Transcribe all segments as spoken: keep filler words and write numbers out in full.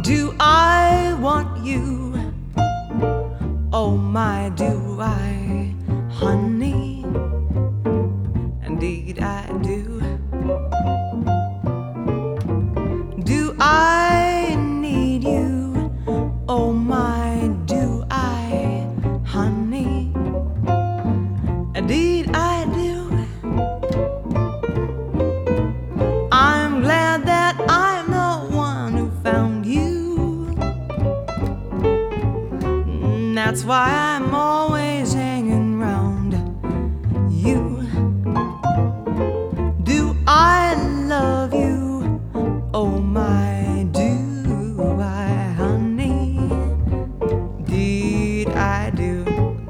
Do I want you? Oh my, do I, honey? Indeed I do. Do I need you? Oh my, do I, honey? Indeed I do. I'm glad that I'm the one who found you. That's why I'm always hanging round you. Do I love you? Oh my, do I, honey? Indeed I do.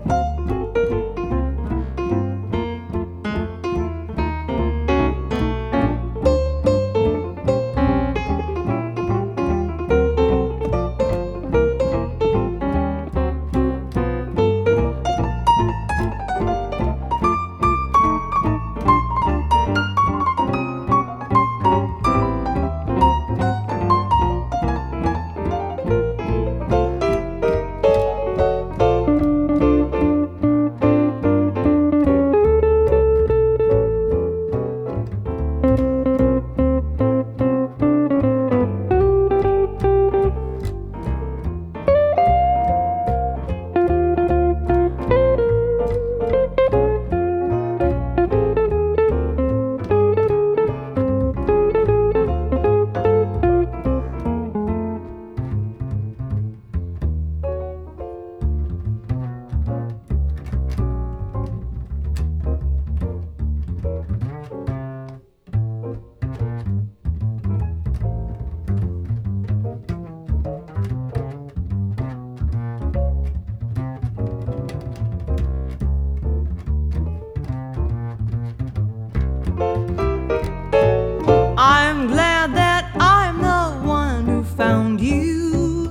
I'm glad that I'm the one who found you.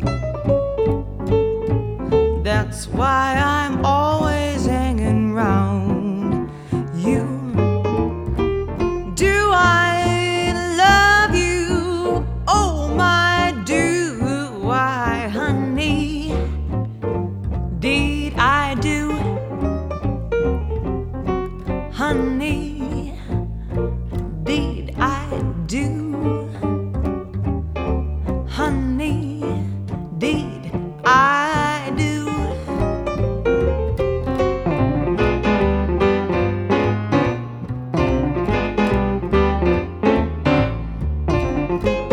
That's why I'm always hanging round you. Do I love you? Oh my, do I, honey? Indeed I do, honey. Indeed I do, honey. Indeed I do.